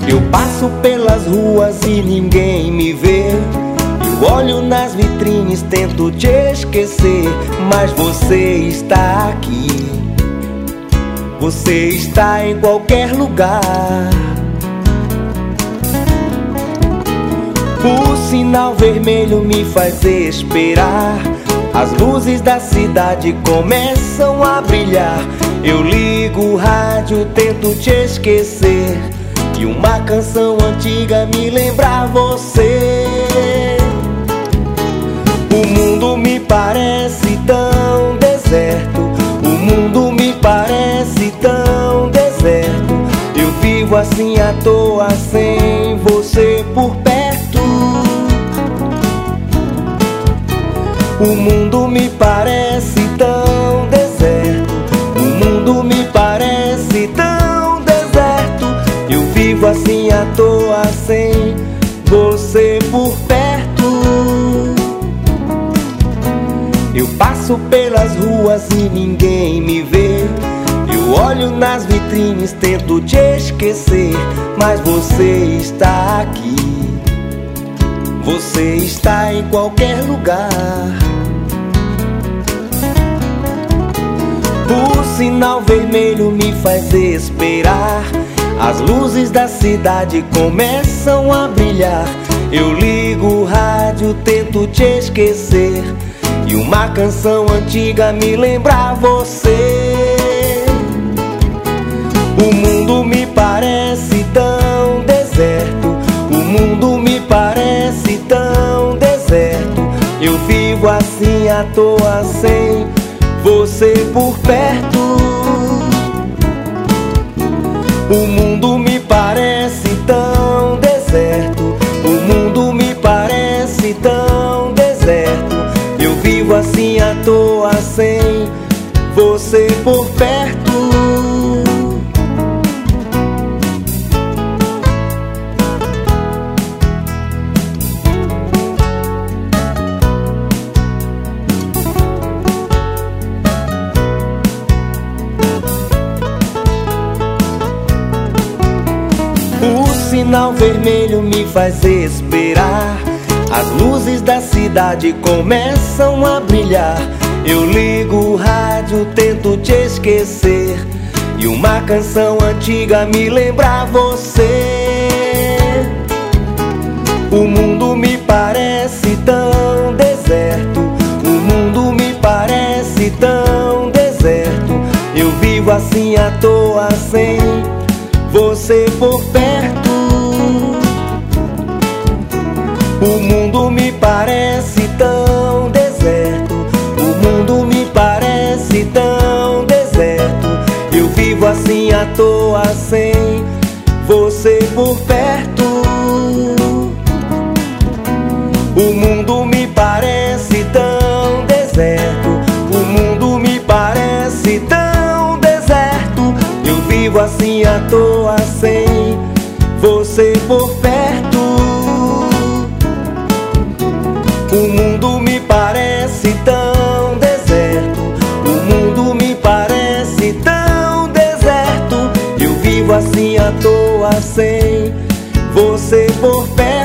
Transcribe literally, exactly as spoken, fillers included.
Eu passo pelas ruas e ninguém me vê. Eu olho nas vitrines, tento te esquecer, mas você está aqui. Você está em qualquer lugar. O sinal vermelho me faz esperar. As luzes da cidade começam a brilhar. Eu ligo o rádio, tento te esquecer, e uma canção antiga me lembra você. O mundo me parece tão deserto. O mundo me parece tão deserto. Eu vivo assim à toa, sem você por perto. O mundo me parece tão deserto. O mundo me parece tão deserto. Eu vivo assim à toa, sem você por perto. Eu passo pelas ruas e ninguém me vê. Eu olho nas vitrines, tento te esquecer, mas você está aqui. Você está em qualquer lugar. O sinal vermelho me faz esperar. As luzes da cidade começam a brilhar. Eu ligo o rádio, tento te esquecer, e uma canção antiga me lembra você. O mundo me parece tão deserto. O mundo me parece tão deserto. Eu vivo assim à toa, sem você por perto. O mundo me parece tão deserto. O mundo me parece tão deserto. Eu vivo assim à toa, sem você por perto. O sinal vermelho me faz esperar. As luzes da cidade começam a brilhar. Eu ligo o rádio, tento te esquecer, e uma canção antiga me lembra você. O mundo me parece tão deserto. O mundo me parece tão deserto. Eu vivo assim à toa, sem você por perto. O mundo me parece tão deserto. O mundo me parece tão deserto. Eu vivo assim à toa, sem você por perto. O mundo me parece tão deserto. O mundo me parece tão deserto. Eu vivo assim à toa, sem você por perto. O mundo me parece tão deserto. O mundo me parece tão deserto. Eu vivo assim à toa, sem você por perto.